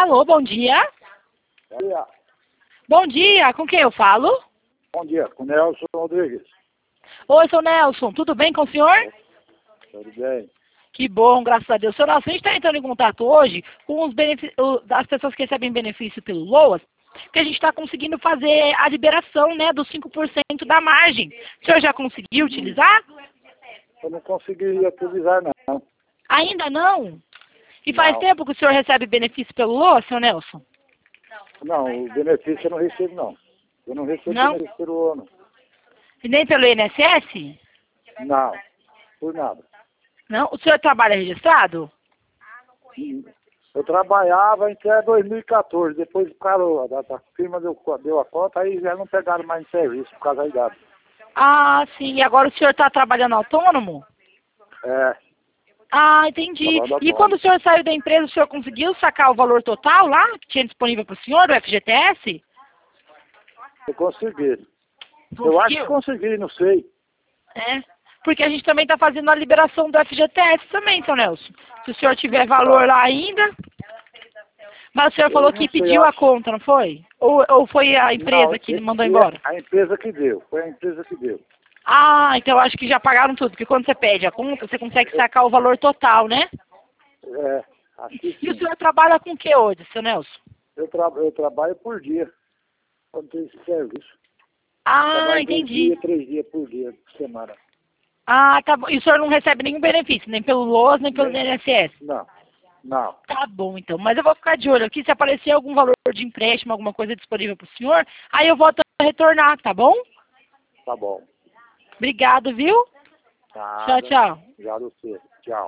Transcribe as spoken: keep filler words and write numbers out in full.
Alô, bom dia. Bom dia. Bom dia, com quem eu falo? Bom dia, com Nelson Rodrigues. Oi, seu Nelson, tudo bem com o senhor? Tudo bem? Que bom, graças a Deus. Seu Nelson, a gente está entrando em contato hoje com os benefi- o- as pessoas que recebem benefício pelo LOAS, porque a gente está conseguindo fazer a liberação, né, dos cinco por cento da margem. O senhor já conseguiu utilizar? Eu não consegui utilizar, não. Ainda não? E faz Não. tempo que o senhor recebe benefício pelo LOAS, seu Nelson? Não, o benefício eu não recebo, não. Eu não recebo Não? benefício pelo ano. E nem pelo I N S S? Não, por nada. Não? O senhor trabalha registrado? Eu trabalhava até dois mil e quatorze, depois o cara, a, a firma deu, deu a conta, aí já não pegaram mais em serviço por causa da idade. Ah, sim. E agora o senhor está trabalhando autônomo? É, Ah, entendi. trabalho E autônomo. quando o senhor saiu da empresa, o senhor conseguiu sacar o valor total lá que tinha disponível para o senhor, do F G T S? Eu consegui. Eu acho que Conseguiu? consegui, não sei. É. Porque a gente também está fazendo a liberação do F G T S também, seu Nelson. Se o senhor tiver valor lá ainda. Mas o senhor Eu falou não que sei, pediu a acho- conta, não foi? Ou, ou foi a empresa Não, que esse mandou é embora? a empresa que deu, foi a empresa que deu. Ah, então eu acho que já pagaram tudo. Porque quando você pede a conta, você consegue sacar o valor total, né? É, acho que E o sim. senhor trabalha com o que hoje, seu Nelson? Eu, tra eu trabalho por dia, quando tem esse serviço. Ah, Trabalho dois entendi. dias, três dias por dia, por semana. Ah, tá bom. E o senhor não recebe nenhum benefício, nem pelo LOAS, nem pelo Nem- I N S S? Não, não, Tá bom, então. Mas eu vou ficar de olho aqui. Se aparecer algum valor de empréstimo, alguma coisa disponível para o senhor, aí eu volto a retornar, tá bom? tá bom. Obrigado, viu? Tá. Tchau, tchau. Obrigado a você. Tchau.